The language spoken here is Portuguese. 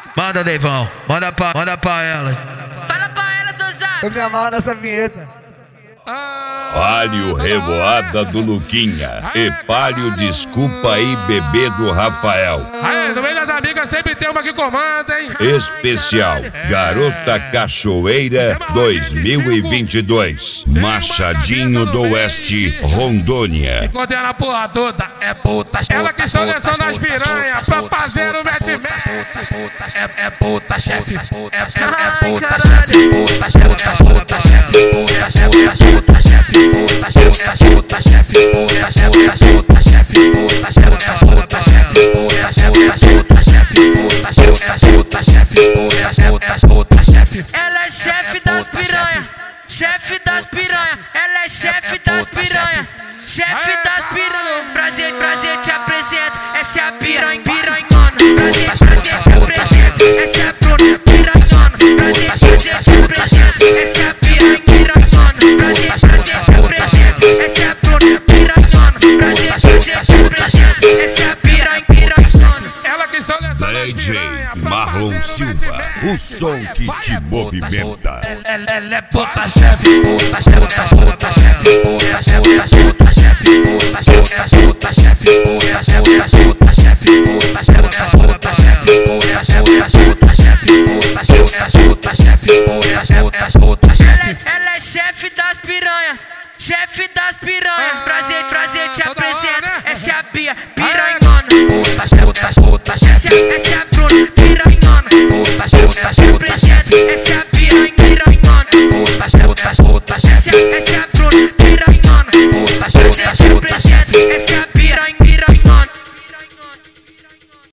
Manda, Deivão, manda pra ela. Fala pra ela, seu Zap. Eu me amarro nessa vinheta. Palio Revoada do Luquinha e Palio Desculpa aí Bebê do Rafael. Aí, no meio das amigas sempre tem uma que comanda, hein? Especial Garota Cachoeira 2022, Machadinho do Oeste, Rondônia. Condena a porra toda, é puta. Ela que seleciona as piranhas pra fazer o mete-mete. É puta, chefe. É puta, chefe. Puta, chefe. Puta, chefe. Puta, chefe. Puta, chefe. Puta, chefe. Puta, chefe. Puta, chefe. Puta, chefe. Puta, chefe. Puta, chefe. Puta, chefe. Puta, chefe. Ela é chefe das piranha. Chefe das piranha. Ela é chefe das piranha. Chefe das piranha. Prazer, te apresento. Essa é a piranhona. Prazer, te apresento. Essa é a Bruna piranhona. Prazer, te apresento. Essa é a piranhona. Prazer, te apresento. Essa é a Bruna piranhona. Prazer, te apresento. Essa é a piranhona. Ela que seleciona as DJ piranhas. Marlon Silva, o som que te movimenta. Ela é puta, chefe. Puta, chefe. Puta, chefe. Puta, chefe. Puta, chefe. Puta, chefe. Puta, chefe. Puta, chefe. Puta, chefe. Puta, chefe. Puta, chefe. Puta, chefe. Puta, chefe. Puta, chefe. Ela é chefe das piranha. Chefe das piranha. Prazer, te apresento. Essa é a piranhona. Puta, chefe. Essa é a Bruna piranhona. Puta, chefe. Essa é a